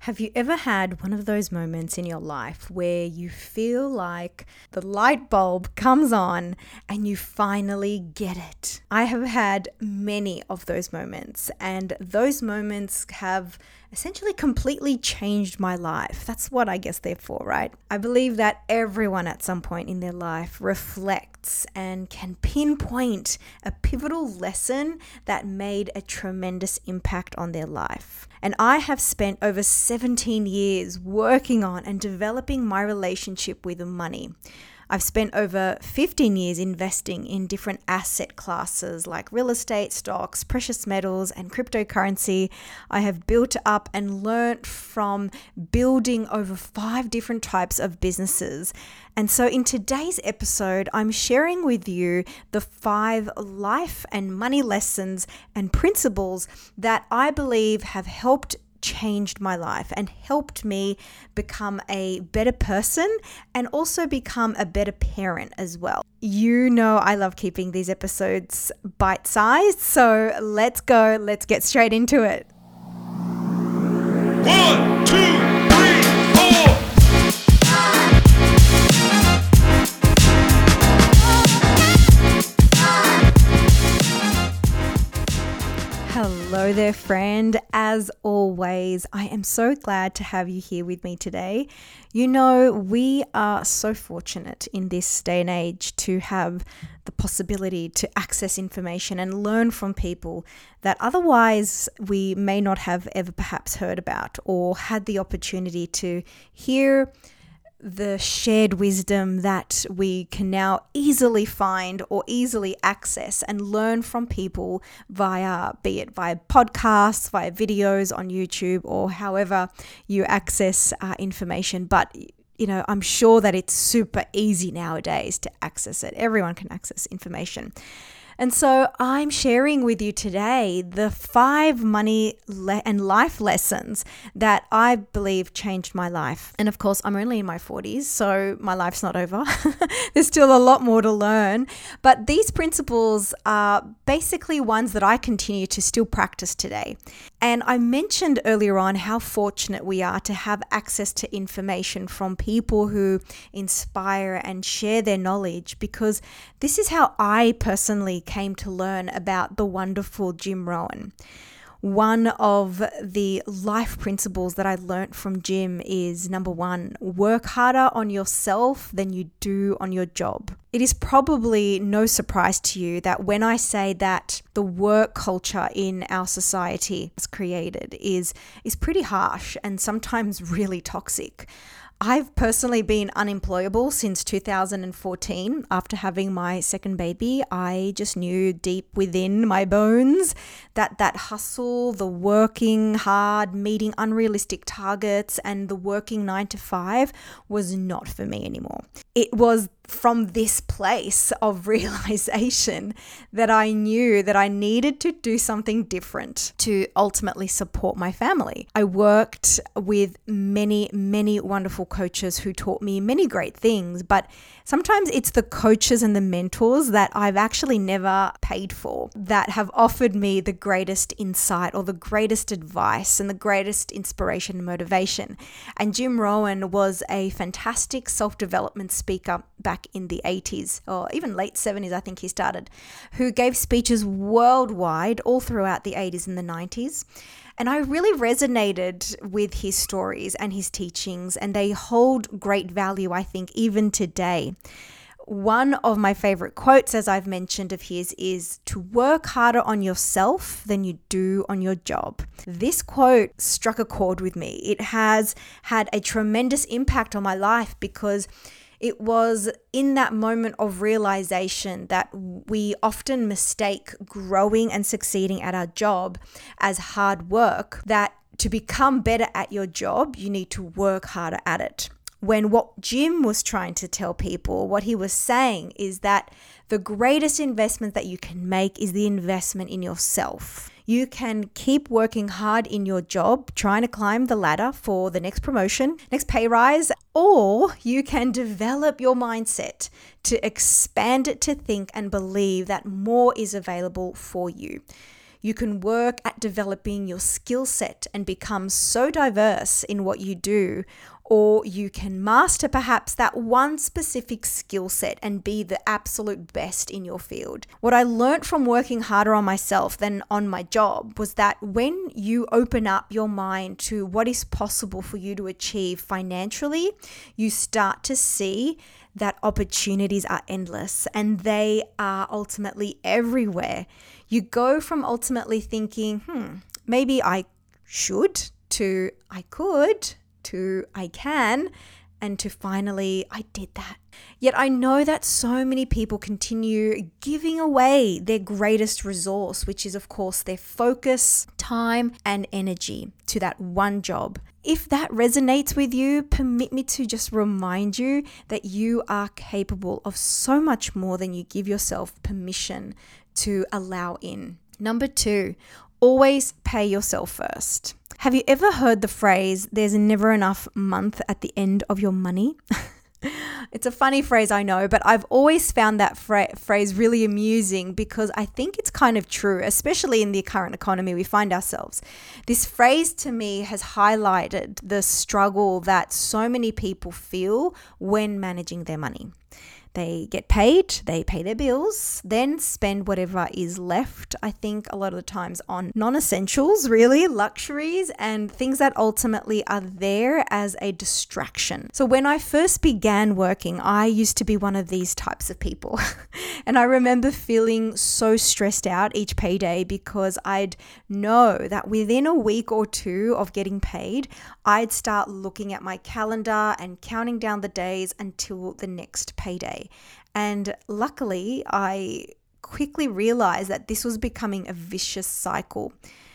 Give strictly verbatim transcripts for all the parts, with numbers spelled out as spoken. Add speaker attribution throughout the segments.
Speaker 1: Have you ever had one of those moments in your life where you feel like the light bulb comes on and you finally get it? I have had many of those moments, and those moments have essentially completely changed my life. That's what I guess they're for, right? I believe that everyone at some point in their life reflects and can pinpoint a pivotal lesson that made a tremendous impact on their life. And I have spent over seventeen years working on and developing my relationship with money. I've spent over fifteen years investing in different asset classes like real estate, stocks, precious metals, and cryptocurrency. I have built up and learnt from building over five different types of businesses. And so in today's episode, I'm sharing with you the five life and money lessons and principles that I believe have helped changed my life and helped me become a better person and also become a better parent as well. You know I love keeping these episodes bite-sized, so let's go, let's get straight into it.
Speaker 2: One, two, three, four.
Speaker 1: Hello there, friend. As always, I am so glad to have you here with me today. You know, we are so fortunate in this day and age to have the possibility to access information and learn from people that otherwise we may not have ever perhaps heard about or had the opportunity to hear the shared wisdom that we can now easily find or easily access and learn from people via, be it via podcasts, via videos on YouTube, or however you access uh, information. But you know, I'm sure that it's super easy nowadays to access it. Everyone can access information. And so I'm sharing with you today the five money le- and life lessons that I believe changed my life. And of course, I'm only in my forties, so my life's not over. There's still a lot more to learn. But these principles are basically ones that I continue to still practice today. And I mentioned earlier on how fortunate we are to have access to information from people who inspire and share their knowledge, because this is how I personally came to learn about the wonderful Jim Rohn. One of the life principles that I learned from Jim is number one, work harder on yourself than you do on your job. It is probably no surprise to you that when I say that the work culture in our society has created is, is pretty harsh and sometimes really toxic. I've personally been unemployable since two thousand fourteen. After having my second baby, I just knew deep within my bones that that hustle, the working hard, meeting unrealistic targets, and the working nine to five was not for me anymore. It was from this place of realization that I knew that I needed to do something different to ultimately support my family. I worked with many, many wonderful coaches who taught me many great things, but sometimes it's the coaches and the mentors that I've actually never paid for that have offered me the greatest insight or the greatest advice and the greatest inspiration and motivation. And Jim Rohn was a fantastic self-development speaker back in the eighties or even late seventies, I think he started, who gave speeches worldwide all throughout the eighties and the nineties. And I really resonated with his stories and his teachings, and they hold great value, I think, even today. One of my favorite quotes, as I've mentioned, of his is to work harder on yourself than you do on your job. This quote struck a chord with me. It has had a tremendous impact on my life because it was in that moment of realization that we often mistake growing and succeeding at our job as hard work, that to become better at your job, you need to work harder at it. When what Jim was trying to tell people, what he was saying is that the greatest investment that you can make is the investment in yourself. You can keep working hard in your job, trying to climb the ladder for the next promotion, next pay rise, or you can develop your mindset to expand it to think and believe that more is available for you. You can work at developing your skill set and become so diverse in what you do, or you can master perhaps that one specific skill set and be the absolute best in your field. What I learned from working harder on myself than on my job was that when you open up your mind to what is possible for you to achieve financially, you start to see that opportunities are endless and they are ultimately everywhere. You go from ultimately thinking, hmm, maybe I should, to I could, to I can, and to finally I did that. Yet I know that so many people continue giving away their greatest resource, which is of course their focus, time, and energy to that one job. If that resonates with you, permit me to just remind you that you are capable of so much more than you give yourself permission to allow in. Number two, always pay yourself first. Have you ever heard the phrase, there's never enough month at the end of your money? It's a funny phrase, I know, but I've always found that fra- phrase really amusing because I think it's kind of true, especially in the current economy we find ourselves. This phrase to me has highlighted the struggle that so many people feel when managing their money. They get paid, they pay their bills, then spend whatever is left, I think a lot of the times on non-essentials, really, luxuries, and things that ultimately are there as a distraction. So when I first began working, I used to be one of these types of people. And I remember feeling so stressed out each payday because I'd know that within a week or two of getting paid, I'd start looking at my calendar and counting down the days until the next payday. And luckily, I quickly realized that this was becoming a vicious cycle.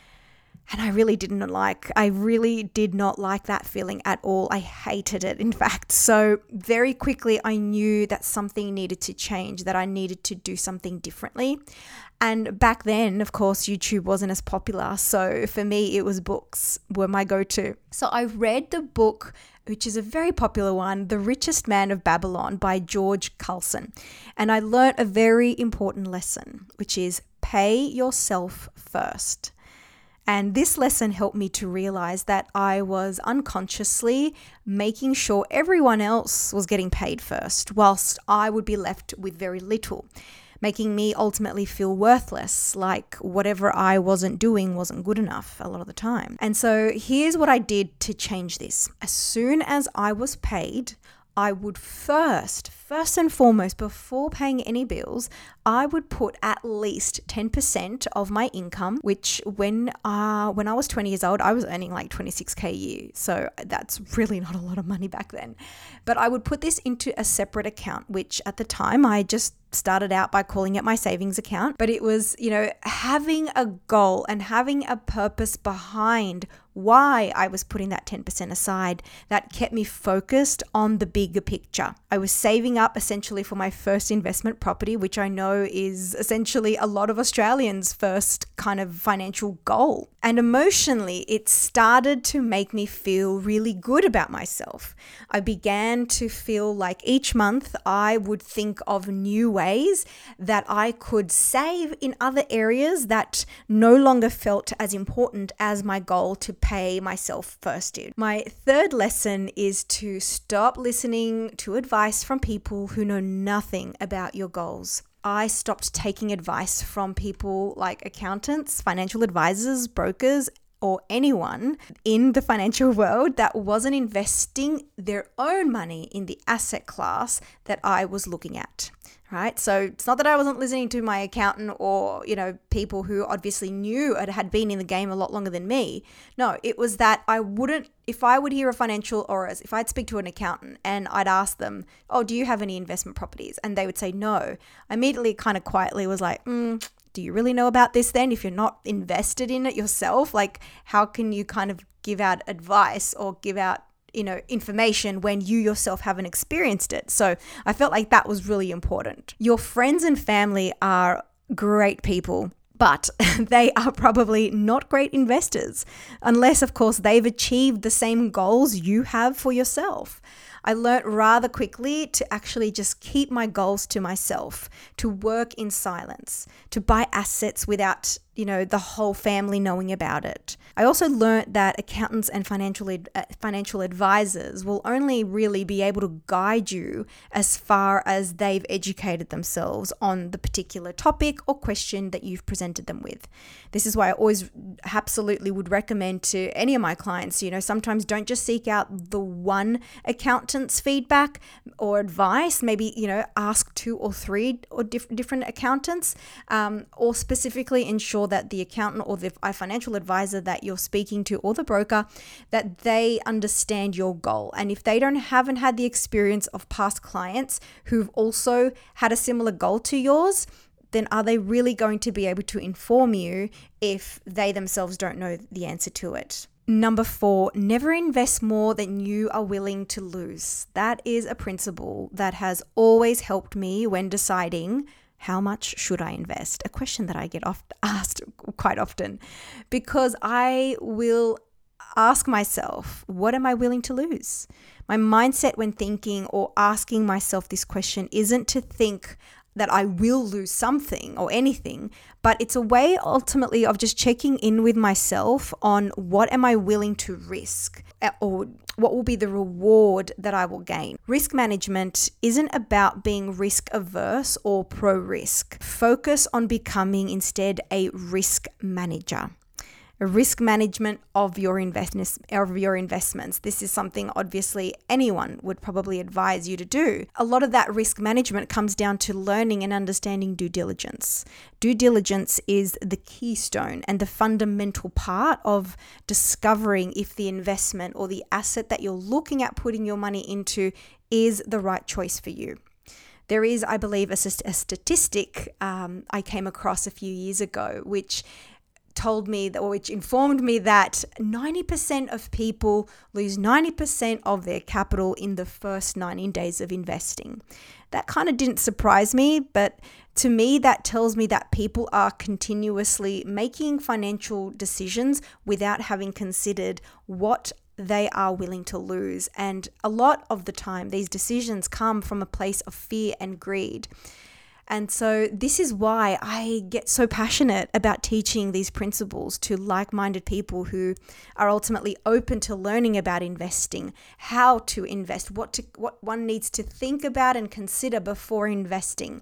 Speaker 1: And I really didn't like, I really did not like that feeling at all. I hated it, in fact. So very quickly, I knew that something needed to change, that I needed to do something differently. And back then, of course, YouTube wasn't as popular. So for me, it was books were my go-to. So I read the book, which is a very popular one, The Richest Man of Babylon by George Carlson. And I learned a very important lesson, which is pay yourself first. And this lesson helped me to realize that I was unconsciously making sure everyone else was getting paid first, whilst I would be left with very little, making me ultimately feel worthless, like whatever I wasn't doing wasn't good enough a lot of the time. And so here's what I did to change this. As soon as I was paid, I would first, first and foremost, before paying any bills, I would put at least ten percent of my income, which when uh, when I was twenty years old, I was earning like twenty-six K a year. So that's really not a lot of money back then. But I would put this into a separate account, which at the time I just started out by calling it my savings account. But it was, you know, having a goal and having a purpose behind why I was putting that ten percent aside that kept me focused on the bigger picture. I was saving up essentially for my first investment property, which I know is essentially a lot of Australians' first kind of financial goal. And emotionally, it started to make me feel really good about myself. I began to feel like each month I would think of new ways that I could save in other areas that no longer felt as important as my goal to pay myself first did. My third lesson is to stop listening to advice from people who know nothing about your goals. I stopped taking advice from people like accountants, financial advisors, brokers, or anyone in the financial world that wasn't investing their own money in the asset class that I was looking at. Right. So it's not that I wasn't listening to my accountant or, you know, people who obviously knew and had been in the game a lot longer than me. No, it was that I wouldn't, if I would hear a financial or if I'd speak to an accountant and I'd ask them, oh, do you have any investment properties? And they would say no. I immediately kind of quietly was like, mm, do you really know about this then? If you're not invested in it yourself, like how can you kind of give out advice or give out you know, information when you yourself haven't experienced it? So I felt like that was really important. Your friends and family are great people, but they are probably not great investors unless, of course, they've achieved the same goals you have for yourself. I learnt rather quickly to actually just keep my goals to myself, to work in silence, to buy assets without you know, the whole family knowing about it. I also learned that accountants and financial ad- uh, financial advisors will only really be able to guide you as far as they've educated themselves on the particular topic or question that you've presented them with. This is why I always absolutely would recommend to any of my clients, you know, sometimes don't just seek out the one accountant's feedback or advice. Maybe, you know, ask two or three or diff- different accountants, um, or specifically ensure that the accountant or the financial advisor that you're speaking to or the broker, that they understand your goal. And if they don't haven't had the experience of past clients who've also had a similar goal to yours, then are they really going to be able to inform you if they themselves don't know the answer to it? Number four, never invest more than you are willing to lose. That is a principle that has always helped me when deciding how much should I invest? A question that I get oft asked quite often, because I will ask myself, what am I willing to lose? My mindset when thinking or asking myself this question isn't to think that I will lose something or anything, but it's a way ultimately of just checking in with myself on what am I willing to risk, or what will be the reward that I will gain. Risk management isn't about being risk averse or pro risk. Focus on becoming instead a risk manager. A risk management of your investments, of your investments. This is something obviously anyone would probably advise you to do. A lot of that risk management comes down to learning and understanding due diligence. Due diligence is the keystone and the fundamental part of discovering if the investment or the asset that you're looking at putting your money into is the right choice for you. There is, I believe, a, a statistic um, I came across a few years ago, which told me that, or which informed me that ninety percent of people lose ninety percent of their capital in the first ninety days of investing. That kind of didn't surprise me, but to me, that tells me that people are continuously making financial decisions without having considered what they are willing to lose. And a lot of the time, these decisions come from a place of fear and greed. And so this is why I get so passionate about teaching these principles to like-minded people who are ultimately open to learning about investing, how to invest, what to, what one needs to think about and consider before investing.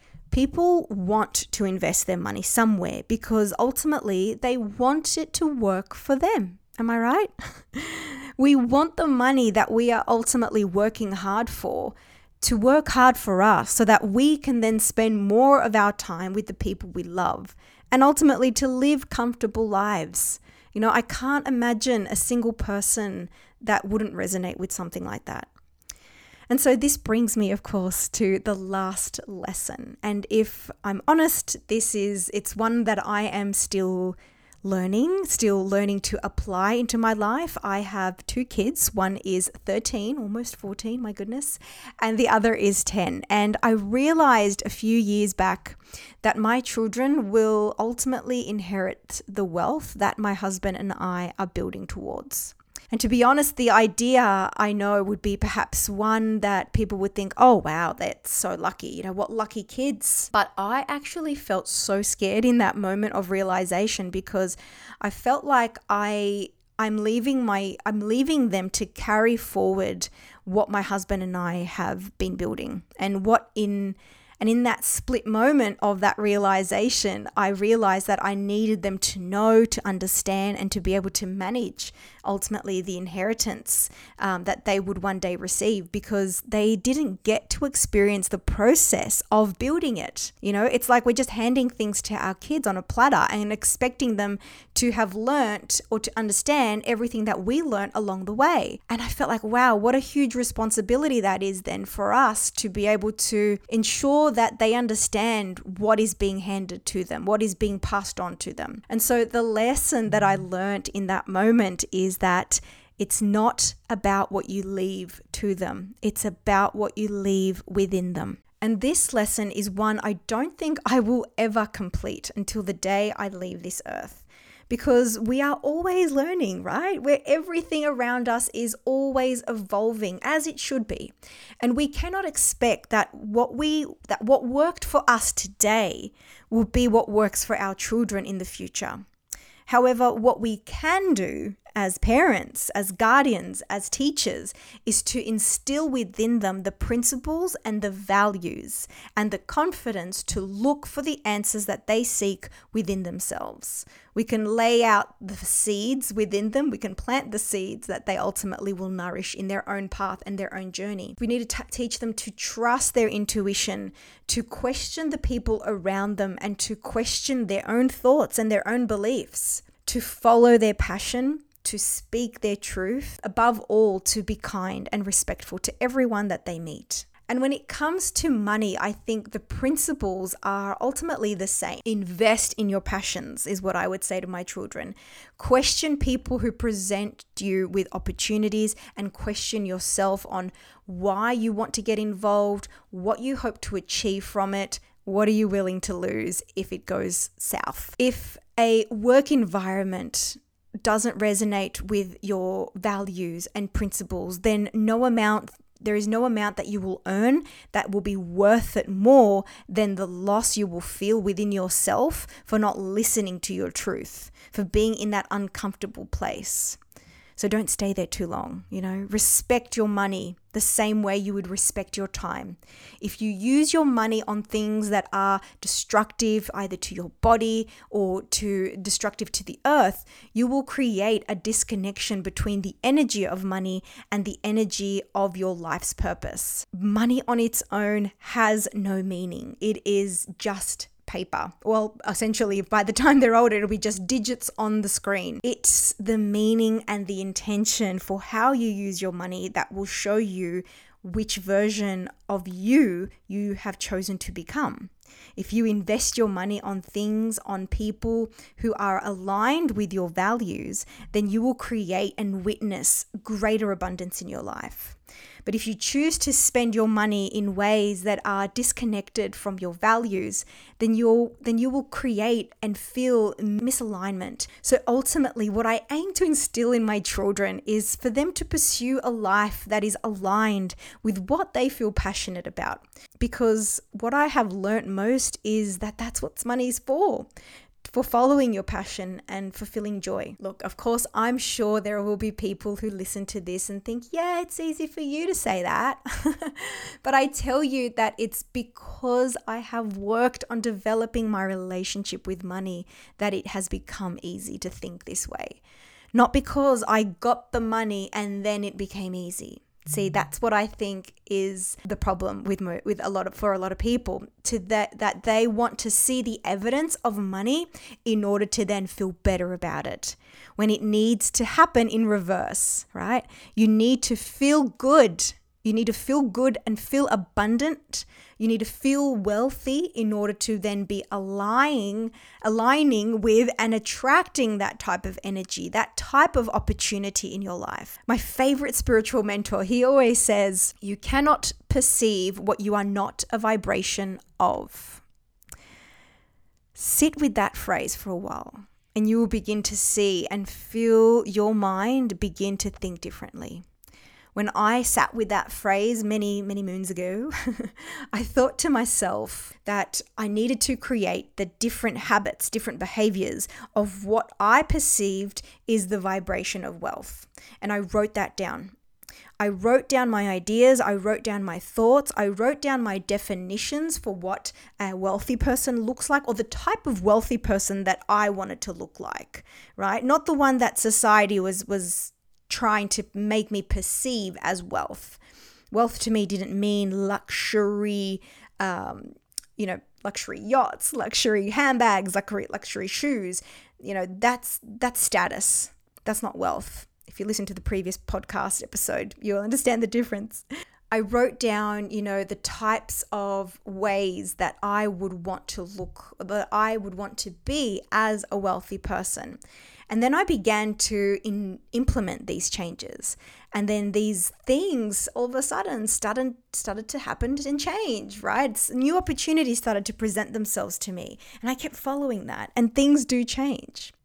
Speaker 1: People want to invest their money somewhere because ultimately they want it to work for them. Am I right? We want the money that we are ultimately working hard for to work hard for us so that we can then spend more of our time with the people we love and ultimately to live comfortable lives. You know, I can't imagine a single person that wouldn't resonate with something like that. And so this brings me, of course, to the last lesson. And if I'm honest, this is, it's one that I am still learning, still learning to apply into my life. I have two kids. One is thirteen, almost fourteen, my goodness, and the other is ten. And I realized a few years back that my children will ultimately inherit the wealth that my husband and I are building towards. And to be honest, the idea I know would be perhaps one that people would think, oh, wow, that's so lucky. You know, what lucky kids. But I actually felt so scared in that moment of realization because I felt like I, I'm leaving my, I'm leaving them to carry forward what my husband and I have been building and what in And in that split moment of that realization, I realized that I needed them to know, to understand, and to be able to manage ultimately the inheritance um, that they would one day receive because they didn't get to experience the process of building it. You know, it's like we're just handing things to our kids on a platter and expecting them to have learnt or to understand everything that we learnt along the way. And I felt like, wow, what a huge responsibility that is then for us to be able to ensure that they understand what is being handed to them, what is being passed on to them. And so the lesson that I learned in that moment is that it's not about what you leave to them. It's about what you leave within them. And this lesson is one I don't think I will ever complete until the day I leave this earth. because we are always learning, right? Where everything around us is always evolving, as it should be. And we cannot expect that what we that what worked for us today will be what works for our children in the future. However, what we can do as parents, as guardians, as teachers, is to instill within them the principles and the values and the confidence to look for the answers that they seek within themselves. We can lay out the seeds within them. We can plant the seeds that they ultimately will nourish in their own path and their own journey. We need to t- teach them to trust their intuition, to question the people around them, and to question their own thoughts and their own beliefs, to follow their passion, to speak their truth, above all, to be kind and respectful to everyone that they meet. And when it comes to money, I think the principles are ultimately the same. Invest in your passions is what I would say to my children. Question people who present you with opportunities, and question yourself on why you want to get involved, what you hope to achieve from it, what are you willing to lose if it goes south. If a work environment doesn't resonate with your values and principles, then no amount There is no amount that you will earn that will be worth it more than the loss you will feel within yourself for not listening to your truth, for being in that uncomfortable place. So don't stay there too long, you know. Respect your money the same way you would respect your time. If you use your money on things that are destructive either to your body or to destructive to the earth, you will create a disconnection between the energy of money and the energy of your life's purpose. Money on its own has no meaning. It is just paper. Well, essentially, by the time they're older, it'll be just digits on the screen. It's the meaning and the intention for how you use your money that will show you which version of you you have chosen to become. If you invest your money on things, on people who are aligned with your values, then you will create and witness greater abundance in your life. But if you choose to spend your money in ways that are disconnected from your values, then you'll then you will create and feel misalignment. So ultimately, what I aim to instill in my children is for them to pursue a life that is aligned with what they feel passionate about. Because what I have learnt most is that that's what money is for. For following your passion and fulfilling joy. Look, of course, I'm sure there will be people who listen to this and think, yeah, it's easy for you to say that. But I tell you that it's because I have worked on developing my relationship with money that it has become easy to think this way. Not because I got the money and then it became easy. See, that's what I think is the problem with mo- with a lot of for a lot of people, to that that they want to see the evidence of money in order to then feel better about it, when it needs to happen in reverse, right? You need to feel good. You need to feel good and feel abundant. You need to feel wealthy in order to then be aligning, aligning with and attracting that type of energy, that type of opportunity in your life. My favorite spiritual mentor, he always says, you cannot perceive what you are not a vibration of. Sit with that phrase for a while, and you will begin to see and feel your mind begin to think differently. When I sat with that phrase many, many moons ago, I thought to myself that I needed to create the different habits, different behaviors of what I perceived is the vibration of wealth. And I wrote that down. I wrote down my ideas, I wrote down my thoughts, I wrote down my definitions for what a wealthy person looks like, or the type of wealthy person that I wanted to look like, right? Not the one that society was was trying to make me perceive as wealth. Wealth to me didn't mean luxury, um, you know, luxury yachts, luxury handbags, luxury luxury shoes. You know, that's that's status. That's not wealth. If you listen to the previous podcast episode, you'll understand the difference. I wrote down, you know, the types of ways that I would want to look, that I would want to be as a wealthy person. And then I began to in, implement these changes. And then these things all of a sudden started, started to happen and change, right? New opportunities started to present themselves to me. And I kept following that. And things do change.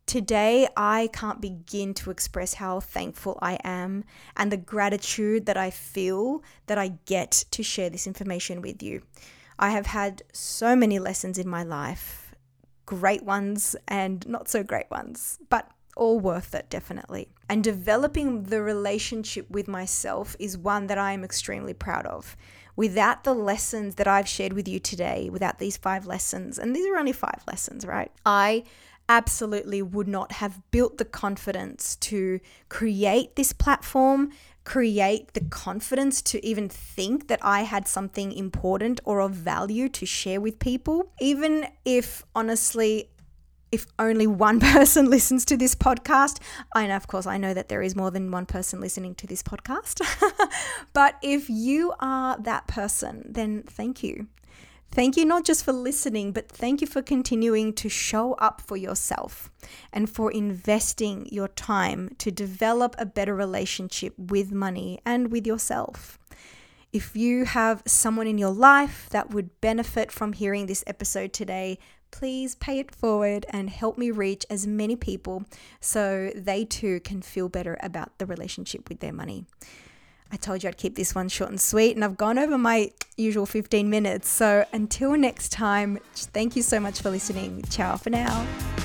Speaker 1: Today, I can't begin to express how thankful I am and the gratitude that I feel that I get to share this information with you. I have had so many lessons in my life, great ones and not so great ones, but all worth it, definitely. And developing the relationship with myself is one that I am extremely proud of. Without the lessons that I've shared with you today, without these five lessons, and these are only five lessons, right? I absolutely would not have built the confidence to create this platform, create the confidence to even think that I had something important or of value to share with people. Even if, honestly, if only one person listens to this podcast, I know, of course, I know that there is more than one person listening to this podcast, but if you are that person, then thank you. Thank you not just for listening, but thank you for continuing to show up for yourself and for investing your time to develop a better relationship with money and with yourself. If you have someone in your life that would benefit from hearing this episode today, please pay it forward and help me reach as many people so they too can feel better about the relationship with their money. I told you I'd keep this one short and sweet, and I've gone over my usual fifteen minutes. So until next time, thank you so much for listening. Ciao for now.